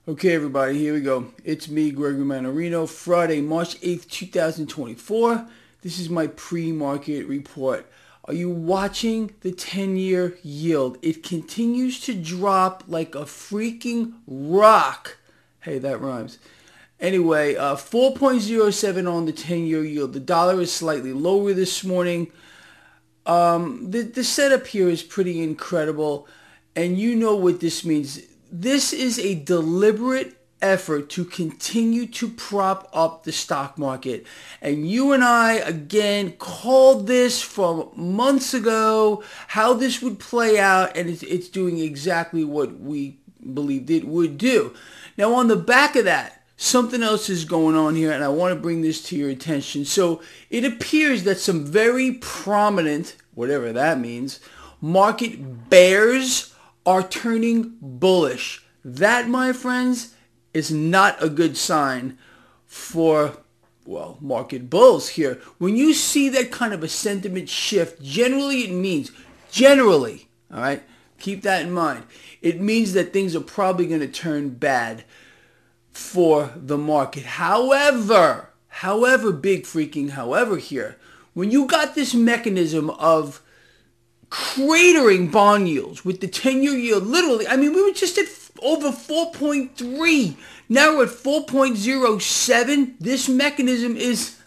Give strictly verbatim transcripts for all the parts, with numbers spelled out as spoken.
Okay, everybody, here we go. It's me, Gregory Mannarino, Friday, March eighth, twenty twenty-four. This is my pre-market report. Are you watching the ten-year yield? It continues to drop like a freaking rock. Hey, that rhymes. Anyway, uh, four point oh seven on the ten-year yield. The dollar is slightly lower this morning. Um, the, the setup here is pretty incredible, and you know what this means. This is a deliberate effort to continue to prop up the stock market. And you and I, again, called this from months ago, how this would play out, and it's, it's doing exactly what we believed it would do. Now, on the back of that, something else is going on here, and I want to bring this to your attention. So it appears that some very prominent, whatever that means, market bears are turning bullish. That, my friends, is not a good sign for, well, market bulls here. When you see that kind of a sentiment shift, generally it means, generally, all right, keep that in mind, it means that things are probably going to turn bad for the market. However, however, big freaking however here, when you got this mechanism of cratering bond yields with the ten-year yield, literally, I mean, we were just at over four point three. Now we're at four point oh seven. This mechanism is,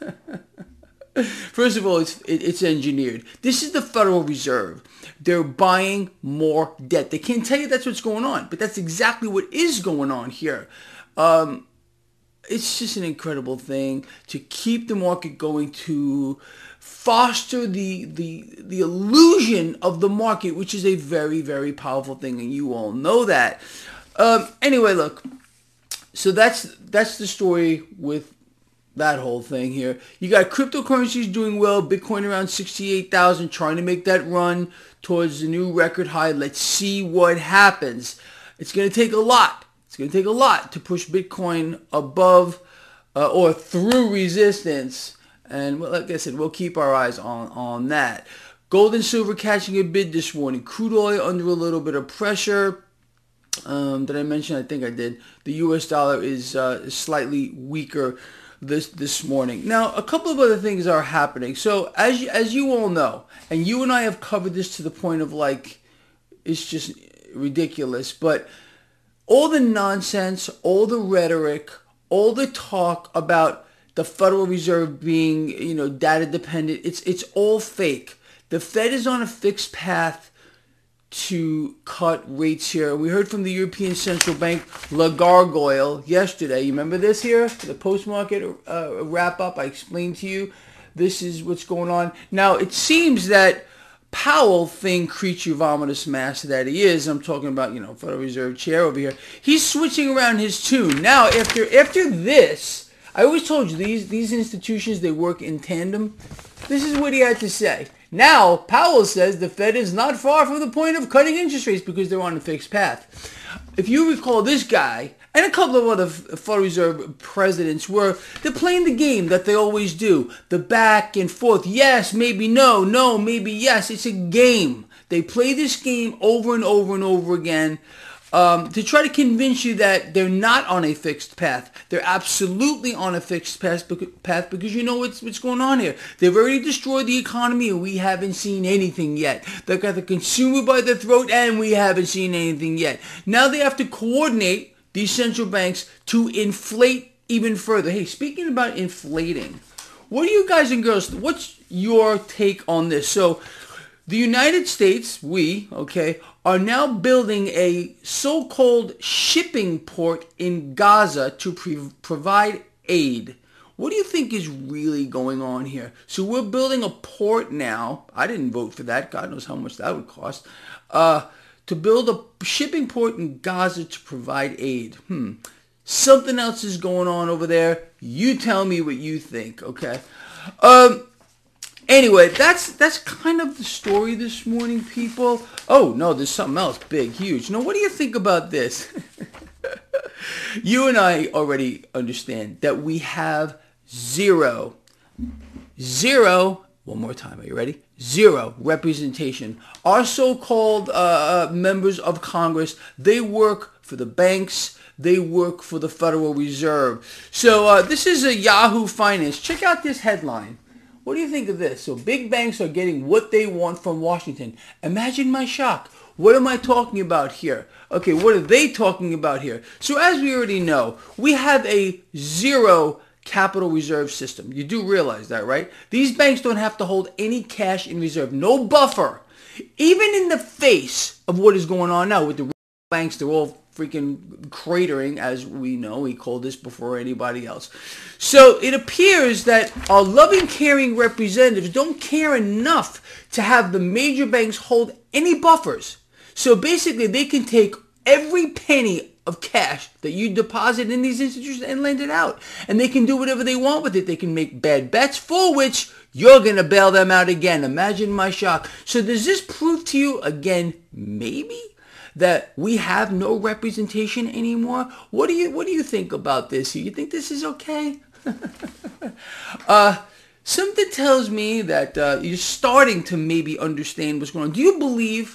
first of all, it's, it, it's engineered. This is the Federal Reserve. They're buying more debt. They can't tell you that's what's going on, but that's exactly what is going on here. Um, it's just an incredible thing to keep the market going, to foster the, the, the illusion of the market, which is a very, very powerful thing, and you all know that. Um, anyway, look, so that's that's the story with that whole thing here. You got cryptocurrencies doing well, Bitcoin around sixty-eight thousand, trying to make that run towards the new record high. Let's see what happens. It's going to take a lot. It's going to take a lot to push Bitcoin above uh, or through resistance. And well, like I said, we'll keep our eyes on, on that. Gold and silver catching a bid this morning. Crude oil under a little bit of pressure. Um, did I mention? I think I did. The U S dollar is uh, slightly weaker this this morning. Now, a couple of other things are happening. So, as you, as you all know, and you and I have covered this to the point of like, it's just ridiculous. But all the nonsense, all the rhetoric, all the talk about the Federal Reserve being, you know, data dependent, it's it's all fake. The Fed is on a fixed path to cut rates here. We heard from the European Central Bank, La Gargoyle, yesterday. You remember this here? The post-market uh, wrap-up. I explained to you. This is what's going on. Now, it seems that Powell, thing creature vomitous mass that he is, I'm talking about, you know, Federal Reserve chair over here, he's switching around his tune. Now, after after this, I always told you, these, these institutions, they work in tandem. This is what he had to say. Now, Powell says the Fed is not far from the point of cutting interest rates because they're on a fixed path. If you recall, this guy and a couple of other Federal Reserve presidents were, they're playing the game that they always do. The back and forth. Yes, maybe no, no, maybe yes. It's a game. They play this game over and over and over again. Um, to try to convince you that they're not on a fixed path. They're absolutely on a fixed path because you know what's, what's going on here. They've already destroyed the economy and we haven't seen anything yet. They've got the consumer by the throat and we haven't seen anything yet. Now they have to coordinate these central banks to inflate even further. Hey, speaking about inflating, what do you guys and girls, what's your take on this? So the United States, we, okay, are now building a so-called shipping port in Gaza to pre- provide aid. What do you think is really going on here? So we're building a port now. I didn't vote for that. God knows how much that would cost. Uh, to build a shipping port in Gaza to provide aid. Hmm. Something else is going on over there. You tell me what you think, okay? Um... Anyway, that's that's kind of the story this morning, people. Oh, no, there's something else big, huge. Now, what do you think about this? You and I already understand that we have zero, zero, one more time, are you ready? Zero representation. Our so-called uh, members of Congress, they work for the banks. They work for the Federal Reserve. So uh, this is a Yahoo Finance. Check out this headline. What do you think of this? So big banks are getting what they want from Washington. Imagine my shock. What am I talking about here? Okay, what are they talking about here? So as we already know, we have a zero capital reserve system. You do realize that, right? These banks don't have to hold any cash in reserve. No buffer. Even in the face of what is going on now with the banks, they're all freaking cratering, as we know. We called this before anybody else. So it appears that our loving, caring representatives don't care enough to have the major banks hold any buffers. So basically, they can take every penny of cash that you deposit in these institutions and lend it out. And they can do whatever they want with it. They can make bad bets for which you're going to bail them out again. Imagine my shock. So does this prove to you, again, maybe, that we have no representation anymore? What do you what do you think about this? You think this is okay? uh, something tells me that uh, you're starting to maybe understand what's going on. Do you believe?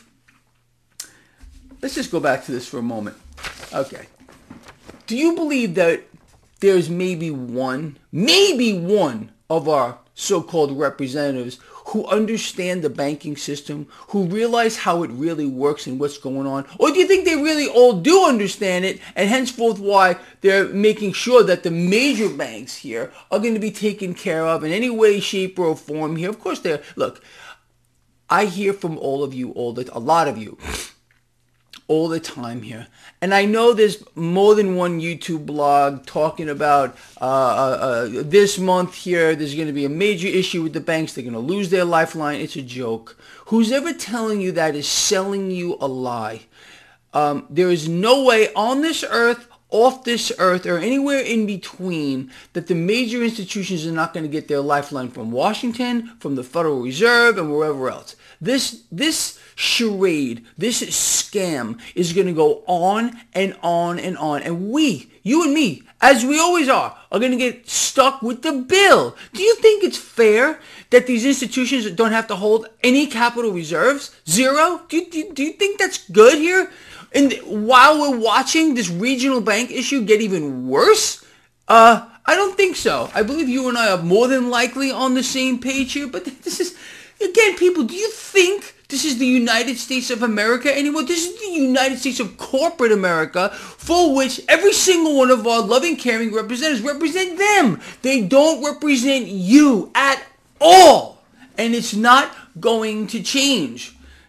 Let's just go back to this for a moment. Okay. Do you believe that there's maybe one, maybe one of our so-called representatives who understand the banking system, who realize how it really works and what's going on? Or do you think they really all do understand it, and henceforth why they're making sure that the major banks here are going to be taken care of in any way, shape, or form here? Of course they're, look, I hear from all of you, all the, a lot of you, all the time here. And I know there's more than one YouTube blog talking about uh, uh, uh, this month here, there's going to be a major issue with the banks. They're going to lose their lifeline. It's a joke. Who's ever telling you that is selling you a lie. Um, there is no way on this earth, off this earth, or anywhere in between that the major institutions are not going to get their lifeline from Washington, from the Federal Reserve, and wherever else. This, this charade, this scam is going to go on and on and on. And we, you and me, as we always are, are going to get stuck with the bill. Do you think it's fair that these institutions don't have to hold any capital reserves? Zero? Do you, do you, do you think that's good here? And while we're watching this regional bank issue get even worse, uh, I don't think so. I believe you and I are more than likely on the same page here. But this is, again, people, do you think this is the United States of America anymore? This is the United States of corporate America, for which every single one of our loving, caring representatives represent them. They don't represent you at all. And it's not going to change.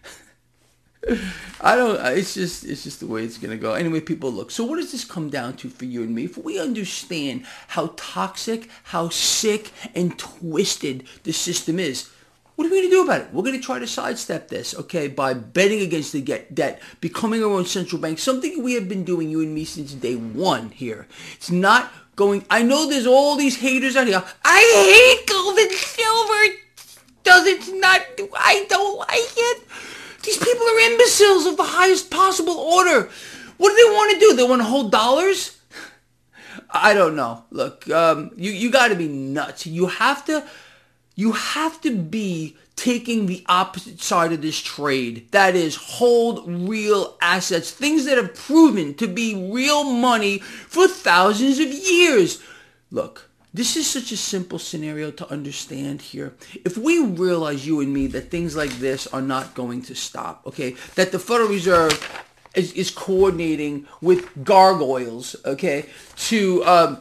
I don't, it's just, it's just the way it's going to go. Anyway, people, look, so what does this come down to for you and me? If we understand how toxic, how sick and twisted the system is, what are we going to do about it? We're going to try to sidestep this, okay, by betting against the get debt, becoming our own central bank, something we have been doing, you and me, since day one here. It's not going, I know there's all these haters out here. I hate gold and silver. Does it not, I don't like it. These people are imbeciles of the highest possible order. What do they want to do? They want to hold dollars? I don't know. Look, um, you, you got to be nuts. You have to, you have to be taking the opposite side of this trade. That is, hold real assets, things that have proven to be real money for thousands of years. Look. This is such a simple scenario to understand here. If we realize, you and me, that things like this are not going to stop, okay, that the Federal Reserve is, is coordinating with gargoyles, okay, to um,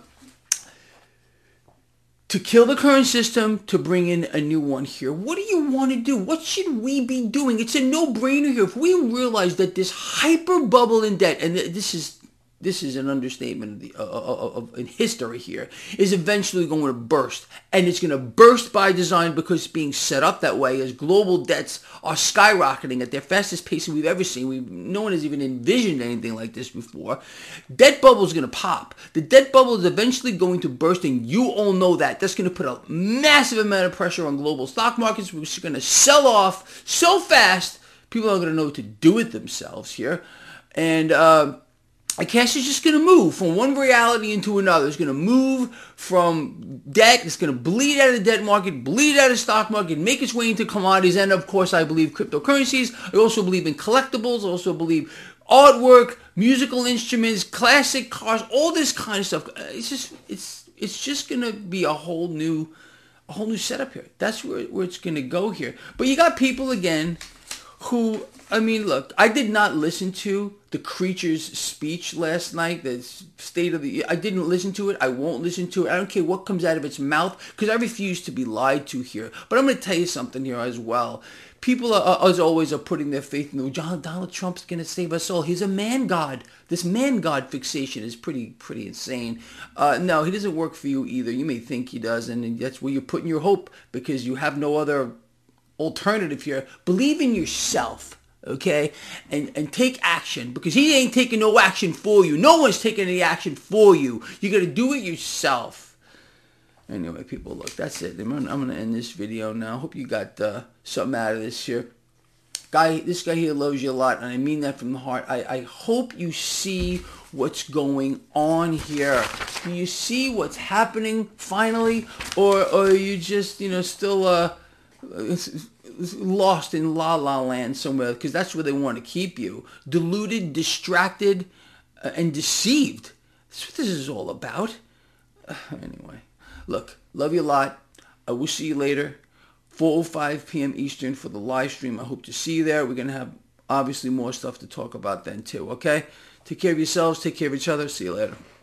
to kill the current system, to bring in a new one here. What do you want to do? What should we be doing? It's a no-brainer here. If we realize that this hyper bubble in debt, and this is this is an understatement of, the, uh, of, of in history here, is eventually going to burst. And it's going to burst by design because it's being set up that way as global debts are skyrocketing at their fastest pace we've ever seen. We've, no one has even envisioned anything like this before. Debt bubble is going to pop. The debt bubble is eventually going to burst, and you all know that. That's going to put a massive amount of pressure on global stock markets, which are going to sell off so fast, people aren't going to know what to do with themselves here. And, uh, I guess it's just going to move from one reality into another. It's going to move from debt. It's going to bleed out of the debt market, bleed out of the stock market, make its way into commodities. And, of course, I believe cryptocurrencies. I also believe in collectibles. I also believe artwork, musical instruments, classic cars, all this kind of stuff. It's just it's it's just gonna be a whole new a whole new setup here. That's where where it's gonna go here. But you got people again who, I mean, look, I did not listen to the Creature's speech last night, the state of the, I didn't listen to it. I won't listen to it. I don't care what comes out of its mouth because I refuse to be lied to here. But I'm going to tell you something here as well. People, are, as always, are putting their faith in the, John, Donald Trump's going to save us all. He's a man god. This man god fixation is pretty, pretty insane. Uh, no, he doesn't work for you either. You may think he does, and that's where you're putting your hope because you have no other alternative here. Believe in yourself, okay, and and take action because he ain't taking no action for you. No one's taking any action for you. You got to do it yourself. Anyway, people, look, that's it. I'm gonna, I'm gonna end this video now. Hope you got uh, something out of this here. Guy, this guy here loves you a lot, and I mean that from the heart. I, I hope you see what's going on here. Do you see what's happening finally, or or are you just, you know, still uh. lost in la la land somewhere because that's where they want to keep you, deluded, distracted, uh, and deceived. That's what this is all about. Uh, anyway, look, love you a lot. I will see you later, four oh five p.m. Eastern for the live stream. I hope to see you there. We're going to have obviously more stuff to talk about then too, okay? Take care of yourselves, take care of each other. See you later.